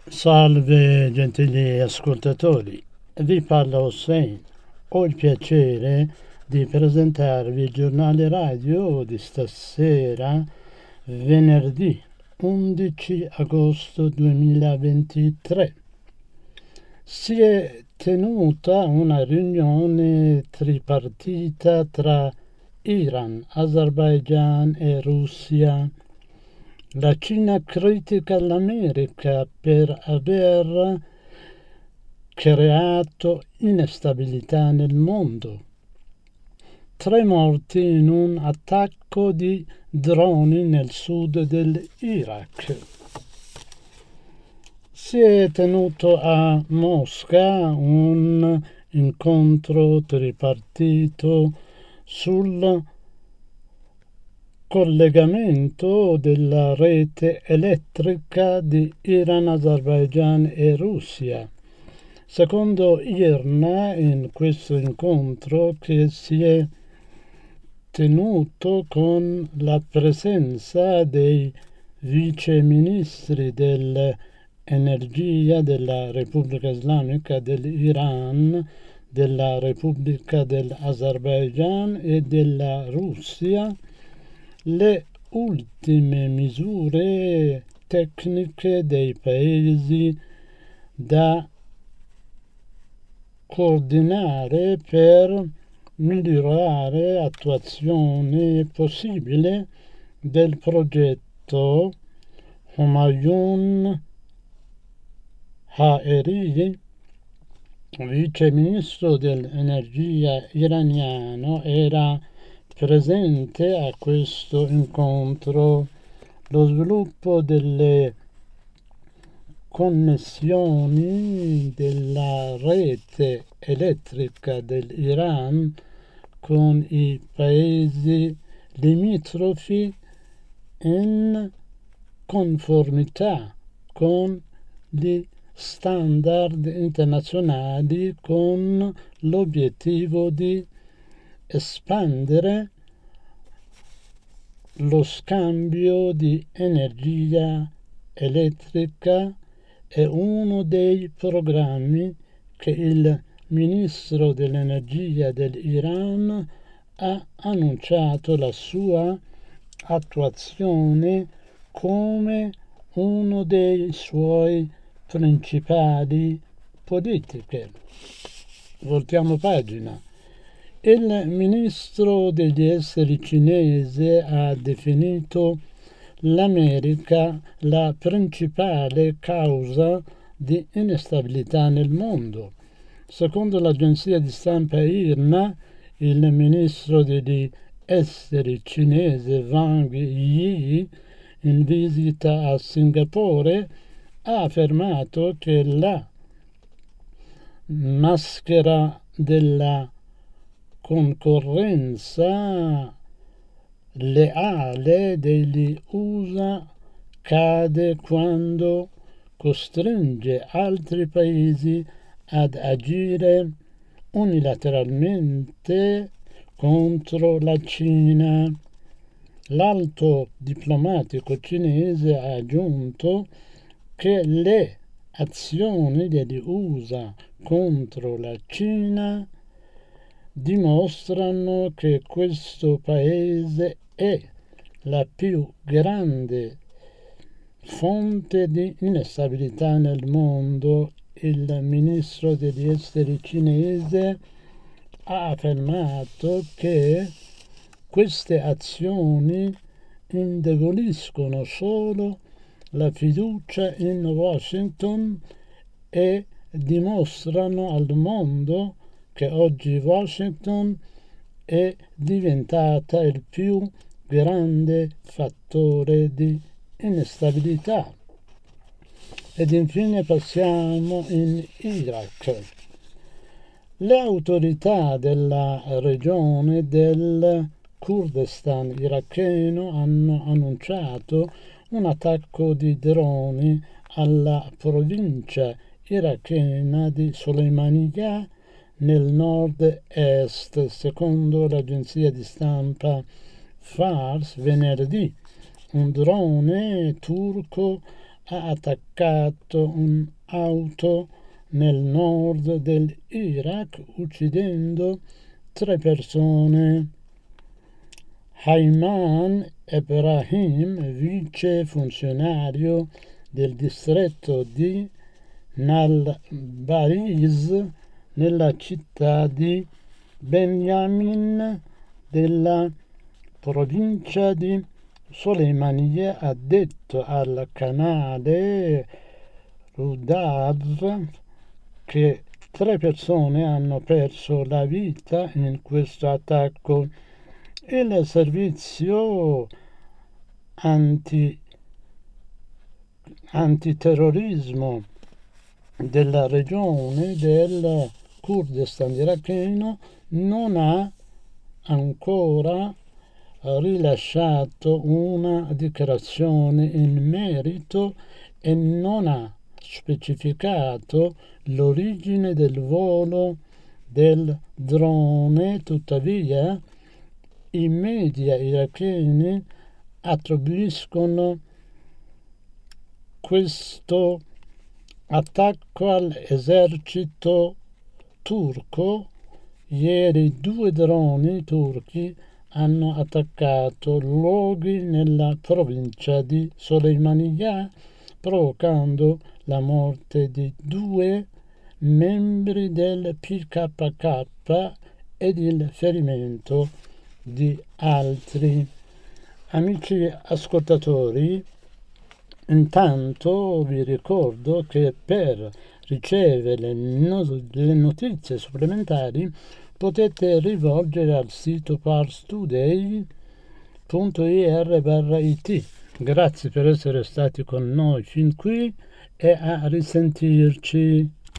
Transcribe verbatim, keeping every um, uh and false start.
Salve gentili ascoltatori, vi parla Hossein. Ho il piacere di presentarvi il giornale radio di stasera, venerdì undici agosto duemilaventitré. Si è tenuta una riunione tripartita tra Iran, Azerbaigian e Russia. La Cina critica l'America per aver creato instabilità nel mondo. Tre morti in un attacco di droni nel sud dell'Iraq. Si è tenuto a Mosca un incontro tripartito sul collegamento della rete elettrica di Iran, Azerbaigian e Russia. Secondo I R N A, in questo incontro che si è tenuto con la presenza dei viceministri dell'energia della Repubblica Islamica dell'Iran, della Repubblica dell'Azerbaigian e della Russia, le ultime misure tecniche dei paesi da coordinare per migliorare attuazione possibile del progetto Humayun Ha'eri, vice ministro dell'energia iraniano, era presente a questo incontro. Lo sviluppo delle connessioni della rete elettrica dell'Iran con i paesi limitrofi in conformità con gli standard internazionali, con l'obiettivo di espandere lo scambio di energia elettrica, è uno dei programmi che il ministro dell'energia dell'Iran ha annunciato la sua attuazione come uno dei suoi principali politiche. Voltiamo pagina. Il ministro degli esteri cinese ha definito l'America la principale causa di instabilità nel mondo. Secondo l'agenzia di stampa I R N A, il ministro degli esteri cinese Wang Yi, in visita a Singapore, ha affermato che la maschera della concorrenza leale degli U S A cade quando costringe altri paesi ad agire unilateralmente contro la Cina. L'alto diplomatico cinese ha aggiunto che le azioni degli U S A contro la Cina dimostrano che questo paese è la più grande fonte di instabilità nel mondo. Il ministro degli esteri cinese ha affermato che queste azioni indeboliscono solo la fiducia in Washington e dimostrano al mondo che oggi Washington è diventata il più grande fattore di instabilità. Ed infine passiamo in Iraq. Le autorità della regione del Kurdistan iracheno hanno annunciato un attacco di droni alla provincia irachena di Soleimaniya nel nord-est. Secondo l'agenzia di stampa Fars, venerdì un drone turco ha attaccato un'auto nel nord dell'Iraq, uccidendo tre persone. Ayman Ebrahim, vice funzionario del distretto di Nal-Bariz, nella città di Benjamin della provincia di Soleimania, ha detto al canale Rudav che tre persone hanno perso la vita in questo attacco. Il servizio anti, antiterrorismo della regione del Kurdistan iracheno non ha ancora rilasciato una dichiarazione in merito e non ha specificato l'origine del volo del drone. Tuttavia i media iracheni attribuiscono questo attacco all'esercito turco. Ieri due droni turchi hanno attaccato luoghi nella provincia di Soleimania, provocando la morte di due membri del P K K ed il ferimento di altri. Amici ascoltatori, intanto vi ricordo che per ricevere no- le notizie supplementari potete rivolgere al sito parstoday punto ir barra it. Grazie per essere stati con noi fin qui e a risentirci.